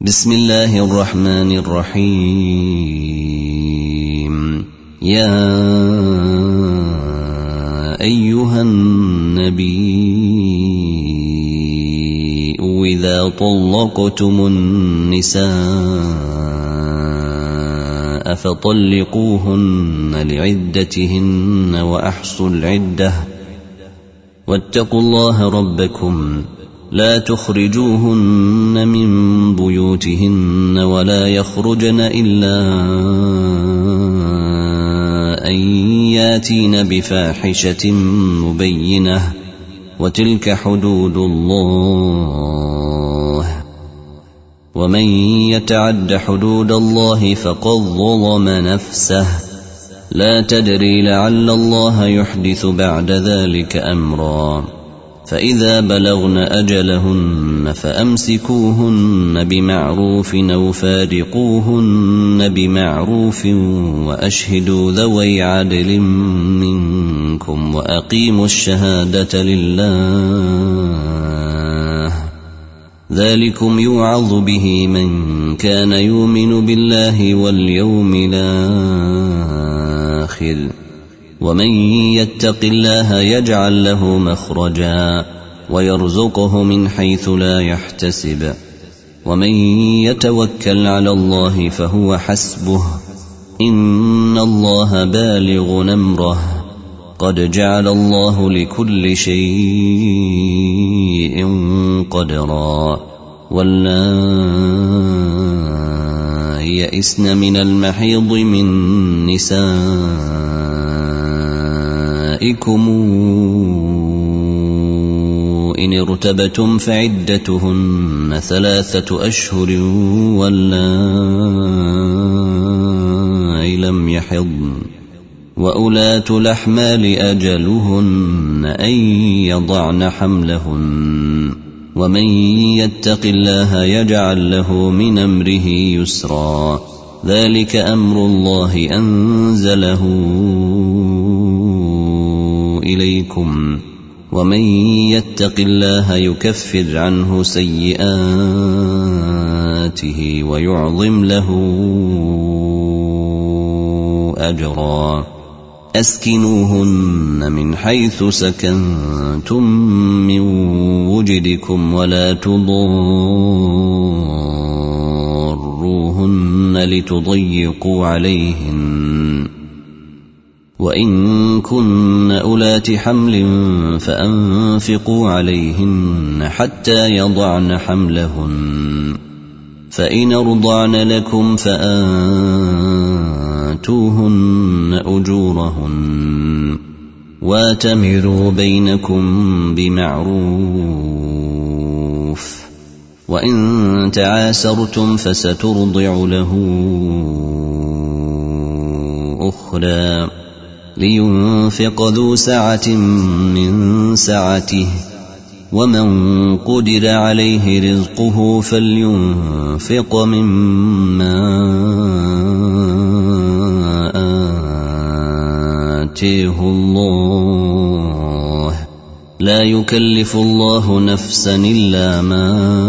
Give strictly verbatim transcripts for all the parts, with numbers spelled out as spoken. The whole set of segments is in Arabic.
بسم الله الرحمن الرحيم. يا أيها النبي إذا طلقتم النساء فطلقوهن لعدتهن وأحصوا العدة واتقوا الله ربكم لا تخرجوهن من بيوتهن ولا يخرجن إلا أن ياتين بفاحشة مبينة وتلك حدود الله ومن يتعد حدود الله فقد ظلم نفسه لا تدري لعل الله يحدث بعد ذلك أمرا. فإذا بلغن أجلهن فأمسكوهن بمعروف أو فارقوهن بمعروف وأشهدوا ذوي عدل منكم وأقيموا الشهادة لله ذلكم يوعظ به من كان يؤمن بالله واليوم الآخر ومن يتق الله يجعل له مخرجا ويرزقه من حيث لا يحتسب ومن يتوكل على الله فهو حسبه إن الله بالغ أمره قد جعل الله لكل شيء قدرا. واللائي يئسن من المحيض من نسائكم إن ارتبتم فعدتهن ثلاثة أشهر واللائي لم يحضن وأولاة الأحمال أجلهن أن يضعن حملهن ومن يتق الله يجعل له من أمره يسرا ذلك أمر الله أنزله إليكم ومن يتق الله يكفر عنه سيئاته ويعظم له أجرا. أسكنوهن من حيث سكنتم من وجدكم ولا تضاروهن لتضيقوا عليهن وإن كن أولات حمل فأنفقوا عليهن حتى يضعن حملهن فإن أرضعن لكم فآتوهن أجورهن واتمروا بينكم بمعروف وإن تعاسرتم فسترضع له أخرى لينفق ذو سعة من سعته ومن قدر عليه رزقه فلينفق مما آتيه الله لا يكلف الله نفسا إلا ما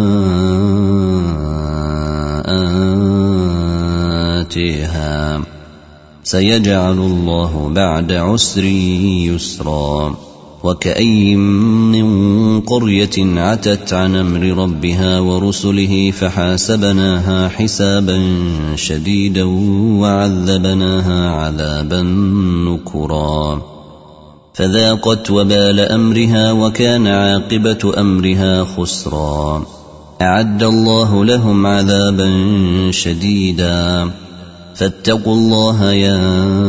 آتيها سيجعل الله بعد عسر يسرا. وكأي من قرية عتت عن أمر ربها ورسله فحاسبناها حسابا شديدا وعذبناها عذابا نكرا فذاقت وبال أمرها وكان عاقبة أمرها خسرا. أعد الله لهم عذابا شديدا فاتقوا الله يا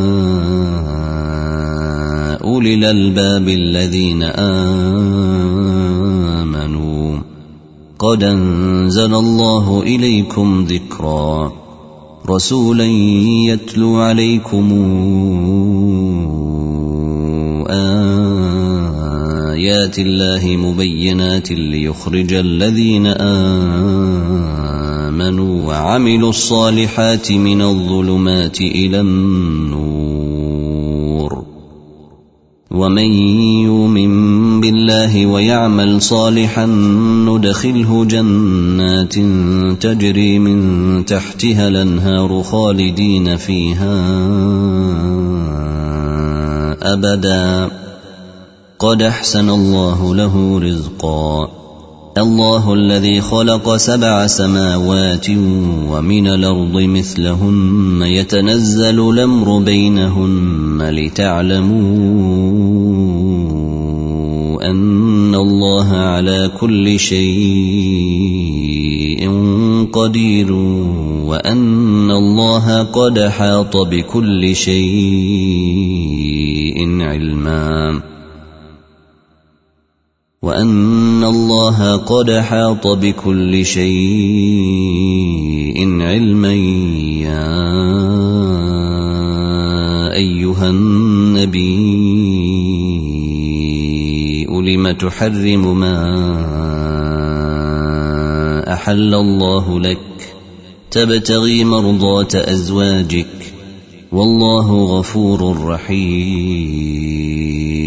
أولي الألباب الذين آمنوا قد أنزل الله إليكم ذكرا رسولا يتلو عليكم آيات الله مبينات ليخرج الذين آمنوا وعملوا الصالحات من الظلمات إلى النور ومن يؤمن بالله ويعمل صالحا ندخله جنات تجري من تحتها الأنهار خالدين فيها أبدا قد أحسن الله له رزقا الله الذي خلق سبع سماوات ومن الأرض مثلهن يتنزل الأمر بينهن لتعلموا أن الله على كل شيء قدير وأن الله قد حاط بكل شيء علما وأن الله قد حاط بكل شيء علما يا أيها النبي لم تحرم ما أحل الله لك تبتغي مرضات أزواجك والله غفور رحيم